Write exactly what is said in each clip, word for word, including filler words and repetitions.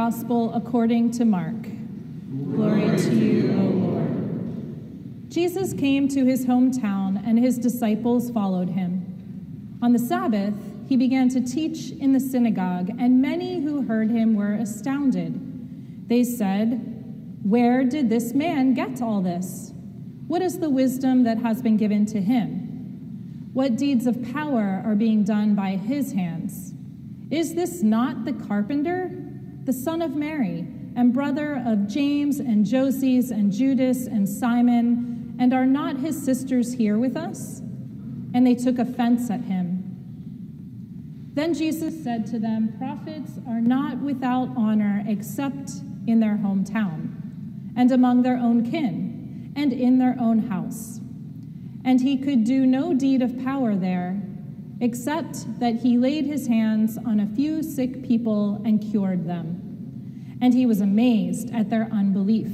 Gospel according to Mark. Glory to you, O Lord. Jesus came to his hometown, and his disciples followed him. On the Sabbath, he began to teach in the synagogue, and many who heard him were astounded. They said, "Where did this man get all this? What is the wisdom that has been given to him? What deeds of power are being done by his hands? Is this not the carpenter, the son of Mary, and brother of James and Joses and Judas and Simon, and are not his sisters here with us?" And they took offense at him. Then Jesus said to them, "Prophets are not without honor except in their hometown, and among their own kin, and in their own house." And he could do no deed of power there, except that he laid his hands on a few sick people and cured them. And he was amazed at their unbelief.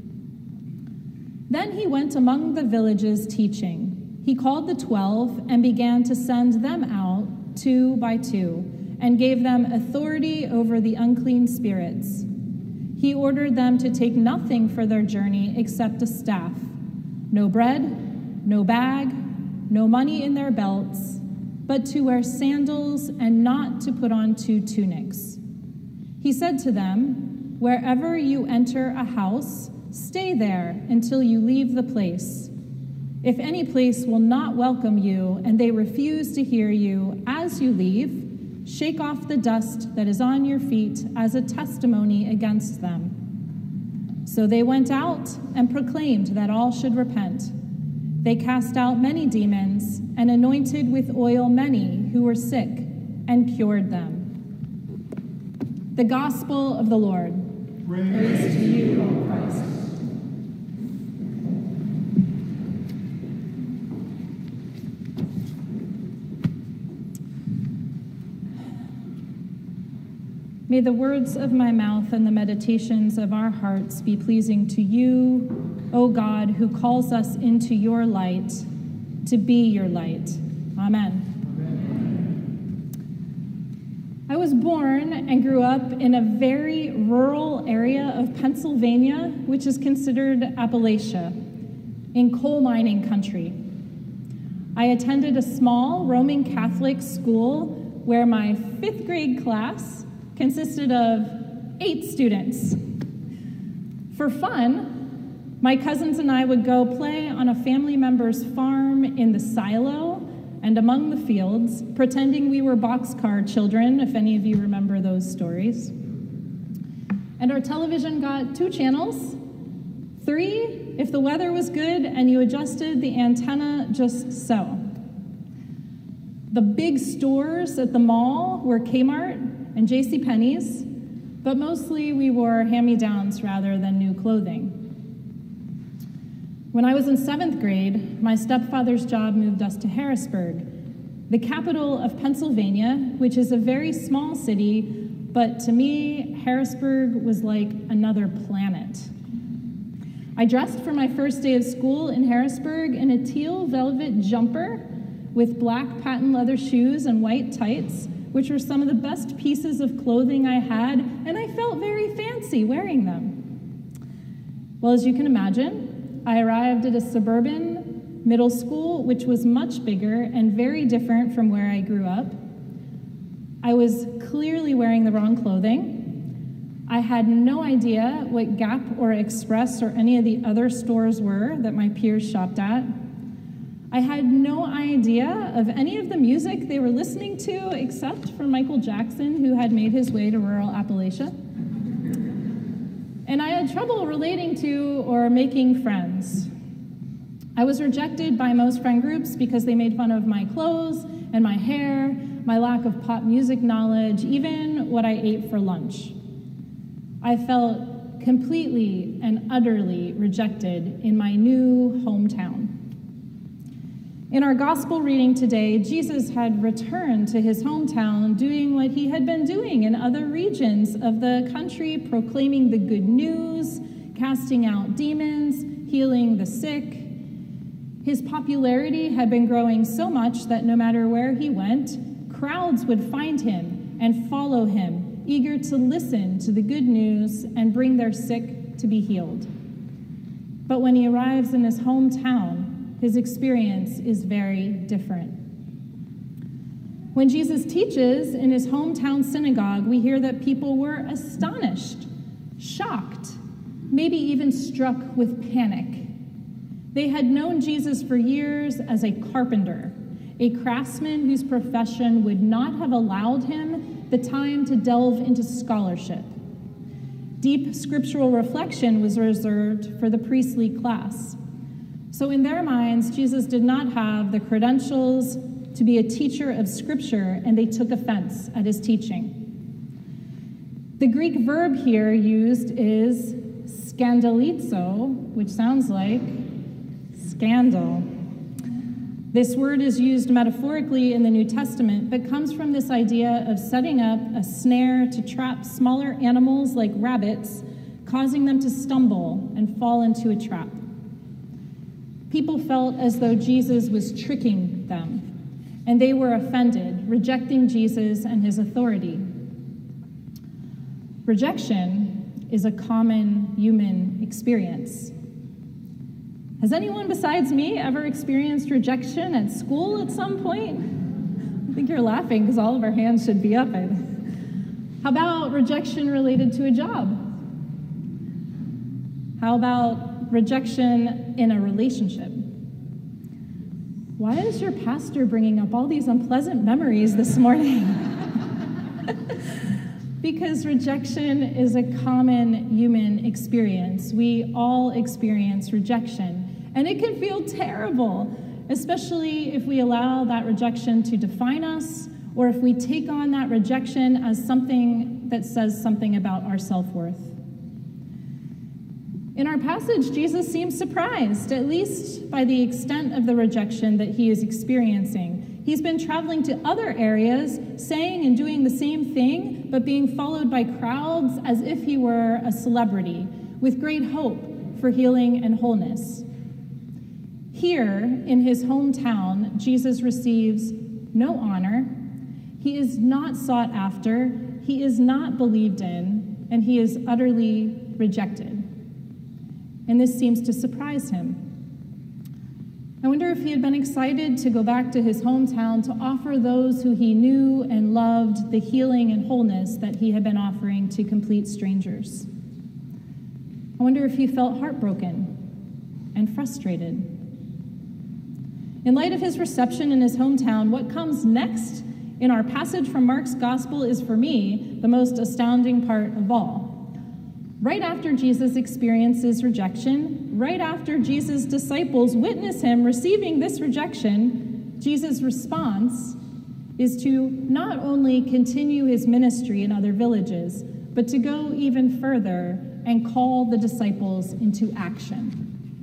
Then he went among the villages teaching. He called the twelve and began to send them out two by two, and gave them authority over the unclean spirits. He ordered them to take nothing for their journey except a staff, no bread, no bag, no money in their belts, but to wear sandals and not to put on two tunics. He said to them, "Wherever you enter a house, stay there until you leave the place. If any place will not welcome you and they refuse to hear you as you leave, shake off the dust that is on your feet as a testimony against them." So they went out and proclaimed that all should repent. They cast out many demons and anointed with oil many who were sick and cured them. The Gospel of the Lord. Praise, Praise to you, O Christ. May the words of my mouth and the meditations of our hearts be pleasing to you, O God, who calls us into your light, to be your light. Amen. Amen. I was born and grew up in a very rural area of Pennsylvania, which is considered Appalachia, in coal mining country. I attended a small Roman Catholic school where my fifth grade class consisted of eight students. For fun, my cousins and I would go play on a family member's farm in the silo and among the fields, pretending we were boxcar children, if any of you remember those stories. And our television got two channels, three if the weather was good and you adjusted the antenna just so. The big stores at the mall were Kmart and JCPenney's, but mostly we wore hand-me-downs rather than new clothing. When I was in seventh grade, my stepfather's job moved us to Harrisburg, the capital of Pennsylvania, which is a very small city, but to me, Harrisburg was like another planet. I dressed for my first day of school in Harrisburg in a teal velvet jumper with black patent leather shoes and white tights, which were some of the best pieces of clothing I had, and I felt very fancy wearing them. Well, as you can imagine, I arrived at a suburban middle school, which was much bigger and very different from where I grew up. I was clearly wearing the wrong clothing. I had no idea what Gap or Express or any of the other stores were that my peers shopped at. I had no idea of any of the music they were listening to except for Michael Jackson, who had made his way to rural Appalachia. And I had trouble relating to or making friends. I was rejected by most friend groups because they made fun of my clothes and my hair, my lack of pop music knowledge, even what I ate for lunch. I felt completely and utterly rejected in my new hometown. In our gospel reading today, Jesus had returned to his hometown doing what he had been doing in other regions of the country, proclaiming the good news, casting out demons, healing the sick. His popularity had been growing so much that no matter where he went, crowds would find him and follow him eager to listen to the good news and bring their sick to be healed. But when he arrives in his hometown, his experience is very different. When Jesus teaches in his hometown synagogue, we hear that people were astonished, shocked, maybe even struck with panic. They had known Jesus for years as a carpenter, a craftsman whose profession would not have allowed him the time to delve into scholarship. Deep scriptural reflection was reserved for the priestly class. So in their minds, Jesus did not have the credentials to be a teacher of scripture, and they took offense at his teaching. The Greek verb here used is scandalizo, which sounds like scandal. This word is used metaphorically in the New Testament, but comes from this idea of setting up a snare to trap smaller animals like rabbits, causing them to stumble and fall into a trap. People felt as though Jesus was tricking them, and they were offended, rejecting Jesus and his authority. Rejection is a common human experience. Has anyone besides me ever experienced rejection at school at some point? I think you're laughing because all of our hands should be up. How about rejection related to a job? How about rejection in a relationship? Why is your pastor bringing up all these unpleasant memories this morning? Because rejection is a common human experience. We all experience rejection, and it can feel terrible, especially if we allow that rejection to define us, or if we take on that rejection as something that says something about our self-worth. In our passage, Jesus seems surprised, at least by the extent of the rejection that he is experiencing. He's been traveling to other areas, saying and doing the same thing, but being followed by crowds as if he were a celebrity, with great hope for healing and wholeness. Here, in his hometown, Jesus receives no honor. He is not sought after, he is not believed in, and he is utterly rejected. And this seems to surprise him. I wonder if he had been excited to go back to his hometown to offer those who he knew and loved the healing and wholeness that he had been offering to complete strangers. I wonder if he felt heartbroken and frustrated. In light of his reception in his hometown, what comes next in our passage from Mark's gospel is, for me, the most astounding part of all. Right after Jesus experiences rejection, right after Jesus' disciples witness him receiving this rejection, Jesus' response is to not only continue his ministry in other villages, but to go even further and call the disciples into action.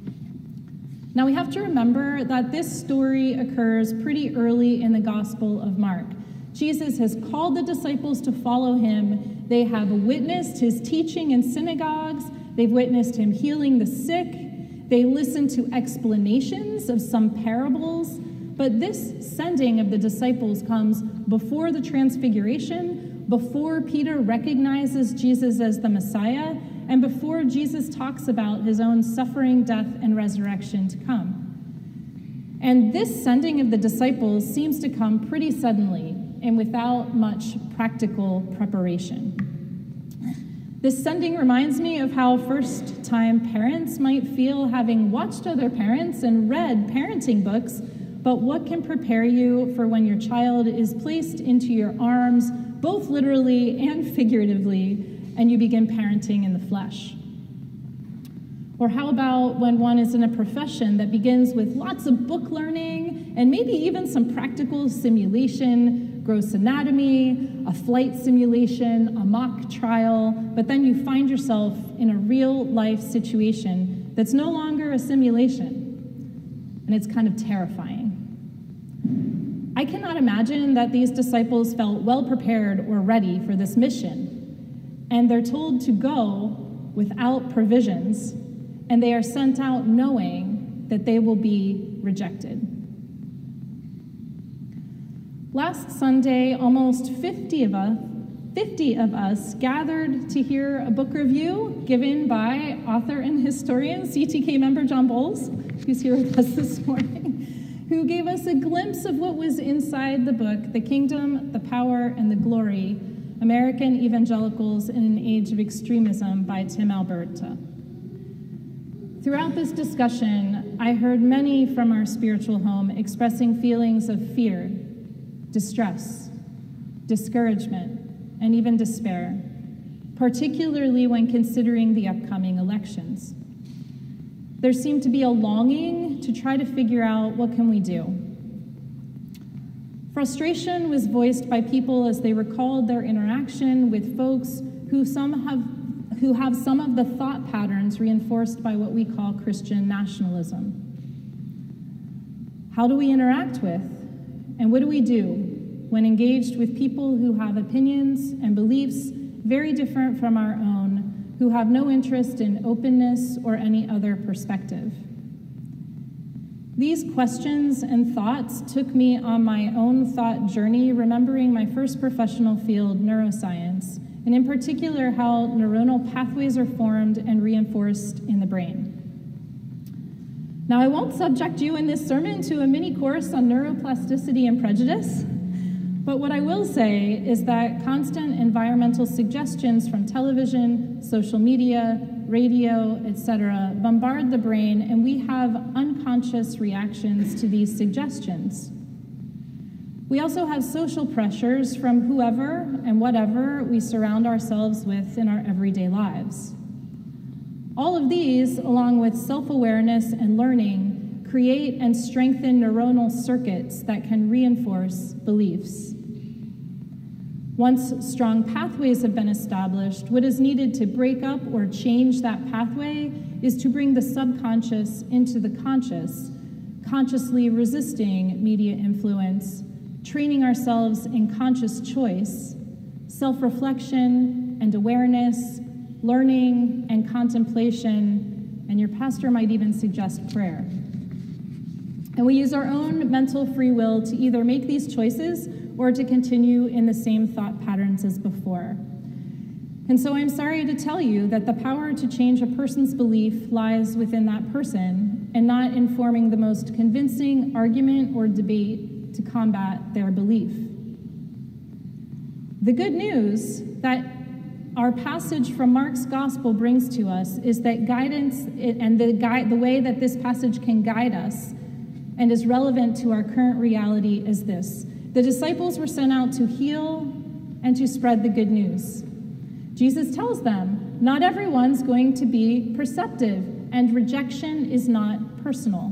Now we have to remember that this story occurs pretty early in the Gospel of Mark. Jesus has called the disciples to follow him. They have witnessed his teaching in synagogues. They've witnessed him healing the sick. They listened to explanations of some parables. But this sending of the disciples comes before the transfiguration, before Peter recognizes Jesus as the Messiah, and before Jesus talks about his own suffering, death, and resurrection to come. And this sending of the disciples seems to come pretty suddenly and without much practical preparation. This sending reminds me of how first-time parents might feel having watched other parents and read parenting books, but what can prepare you for when your child is placed into your arms, both literally and figuratively, and you begin parenting in the flesh? Or how about when one is in a profession that begins with lots of book learning and maybe even some practical simulation, gross anatomy, a flight simulation, a mock trial, but then you find yourself in a real life situation that's no longer a simulation, and it's kind of terrifying. I cannot imagine that these disciples felt well prepared or ready for this mission, and they're told to go without provisions, and they are sent out knowing that they will be rejected. Last Sunday, almost fifty of us, fifty of us gathered to hear a book review given by author and historian C T K member John Bowles, who's here with us this morning, who gave us a glimpse of what was inside the book, The Kingdom, the Power, and the Glory, American Evangelicals in an Age of Extremism by Tim Alberta. Throughout this discussion, I heard many from our spiritual home expressing feelings of fear, distress, discouragement, and even despair, particularly when considering the upcoming elections. There seemed to be a longing to try to figure out, what can we do? Frustration was voiced by people as they recalled their interaction with folks who some have who have some of the thought patterns reinforced by what we call Christian nationalism. How do we interact with, and what do we do when engaged with people who have opinions and beliefs very different from our own, who have no interest in openness or any other perspective? These questions and thoughts took me on my own thought journey, remembering my first professional field, neuroscience, and in particular how neuronal pathways are formed and reinforced in the brain. Now, I won't subject you in this sermon to a mini course on neuroplasticity and prejudice, but what I will say is that constant environmental suggestions from television, social media, radio, et cetera, bombard the brain, and we have unconscious reactions to these suggestions. We also have social pressures from whoever and whatever we surround ourselves with in our everyday lives. All of these, along with self-awareness and learning, create and strengthen neuronal circuits that can reinforce beliefs. Once strong pathways have been established, what is needed to break up or change that pathway is to bring the subconscious into the conscious, consciously resisting media influence, training ourselves in conscious choice, self-reflection and awareness, learning and contemplation, and your pastor might even suggest prayer. And we use our own mental free will to either make these choices or to continue in the same thought patterns as before. And so I'm sorry to tell you that the power to change a person's belief lies within that person and not in forming the most convincing argument or debate to combat their belief. The good news that our passage from Mark's gospel brings to us is that guidance and the, guide, the way that this passage can guide us and is relevant to our current reality is this. The disciples were sent out to heal and to spread the good news. Jesus tells them, not everyone's going to be perceptive, and rejection is not personal.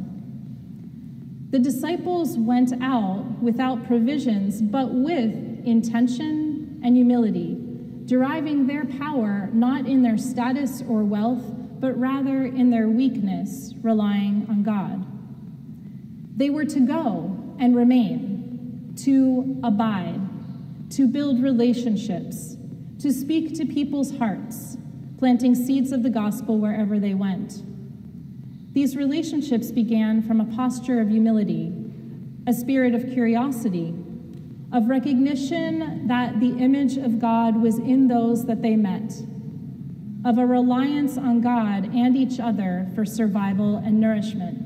The disciples went out without provisions, but with intention and humility, deriving their power not in their status or wealth, but rather in their weakness, relying on God. They were to go and remain, to abide, to build relationships, to speak to people's hearts, planting seeds of the gospel wherever they went. These relationships began from a posture of humility, a spirit of curiosity, of recognition that the image of God was in those that they met, of a reliance on God and each other for survival and nourishment.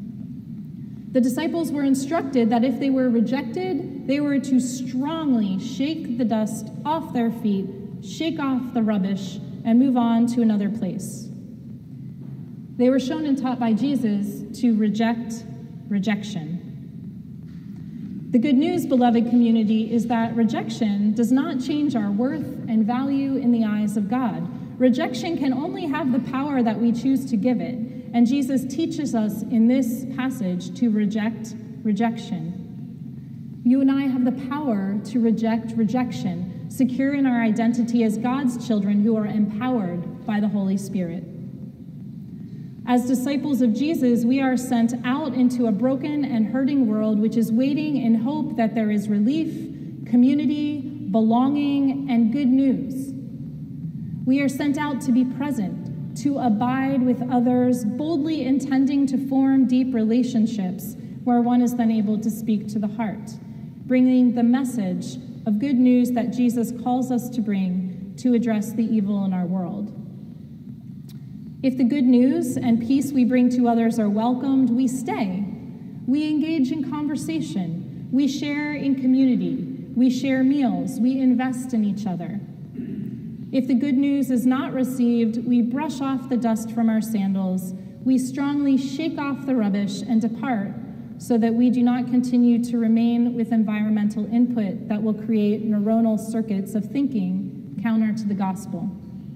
The disciples were instructed that if they were rejected, they were to strongly shake the dust off their feet, shake off the rubbish, and move on to another place. They were shown and taught by Jesus to reject rejection. The good news, beloved community, is that rejection does not change our worth and value in the eyes of God. Rejection can only have the power that we choose to give it. And Jesus teaches us in this passage to reject rejection. You and I have the power to reject rejection, secure in our identity as God's children who are empowered by the Holy Spirit. As disciples of Jesus, we are sent out into a broken and hurting world which is waiting in hope that there is relief, community, belonging, and good news. We are sent out to be present, to abide with others, boldly intending to form deep relationships where one is then able to speak to the heart, bringing the message of good news that Jesus calls us to bring to address the evil in our world. If the good news and peace we bring to others are welcomed, we stay. We engage in conversation. We share in community. We share meals. We invest in each other. If the good news is not received, we brush off the dust from our sandals. We strongly shake off the rubbish and depart so that we do not continue to remain with environmental input that will create neuronal circuits of thinking counter to the gospel.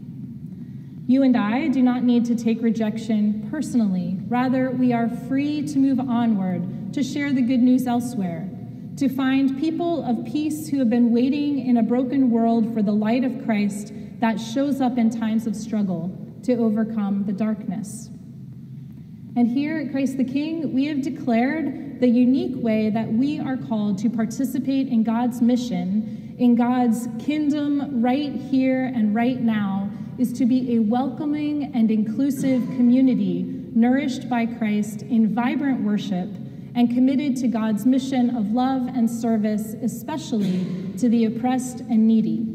You and I do not need to take rejection personally. Rather, we are free to move onward, to share the good news elsewhere, to find people of peace who have been waiting in a broken world for the light of Christ that shows up in times of struggle to overcome the darkness. And here at Christ the King, we have declared the unique way that we are called to participate in God's mission, in God's kingdom right here and right now, is to be a welcoming and inclusive community nourished by Christ in vibrant worship and committed to God's mission of love and service, especially to the oppressed and needy.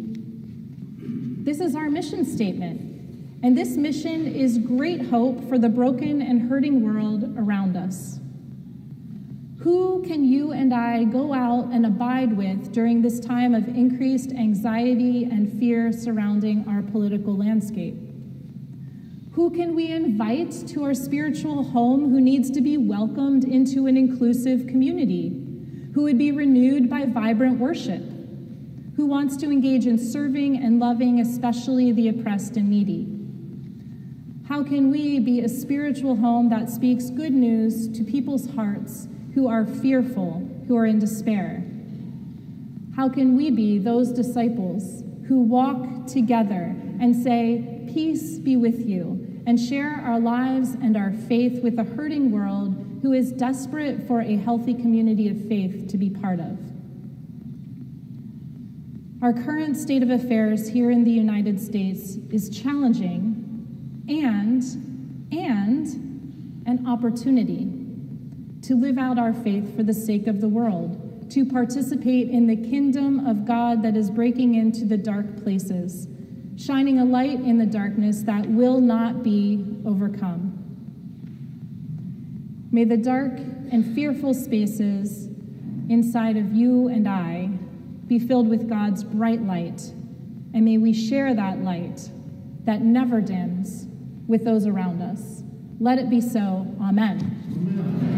This is our mission statement, and this mission is great hope for the broken and hurting world around us. Who can you and I go out and abide with during this time of increased anxiety and fear surrounding our political landscape? Who can we invite to our spiritual home who needs to be welcomed into an inclusive community, who would be renewed by vibrant worship, who wants to engage in serving and loving especially the oppressed and needy? How can we be a spiritual home that speaks good news to people's hearts who are fearful, who are in despair? How can we be those disciples who walk together and say, "Peace be with you," and share our lives and our faith with a hurting world who is desperate for a healthy community of faith to be part of? Our current state of affairs here in the United States is challenging and, and an opportunity to live out our faith for the sake of the world, to participate in the kingdom of God that is breaking into the dark places, shining a light in the darkness that will not be overcome. May the dark and fearful spaces inside of you and I be filled with God's bright light, and may we share that light that never dims with those around us. Let it be so. Amen. Amen.